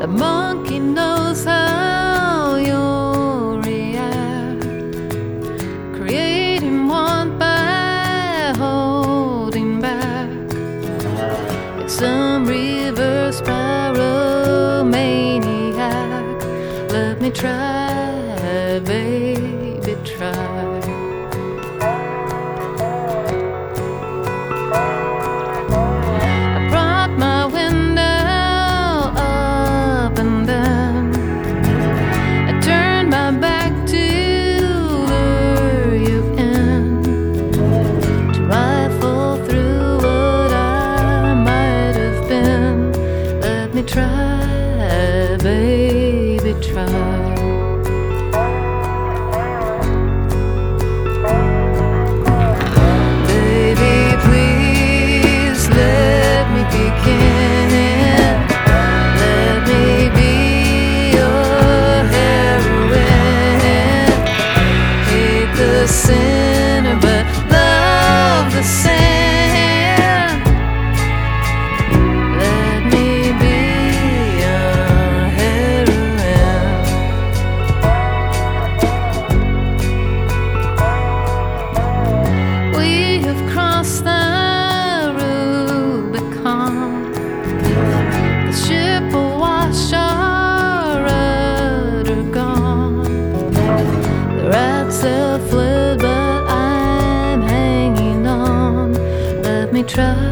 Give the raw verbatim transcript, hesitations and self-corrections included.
The monkey knows how you'll react, creating want by holding back. It's some reverse pyromaniac. Let me try, baby, try. Try, baby, try. Baby, please let me begin. Let me be your heroine. Hate the sinner, but love the saint. Fled, but I'm hanging on. Let me try.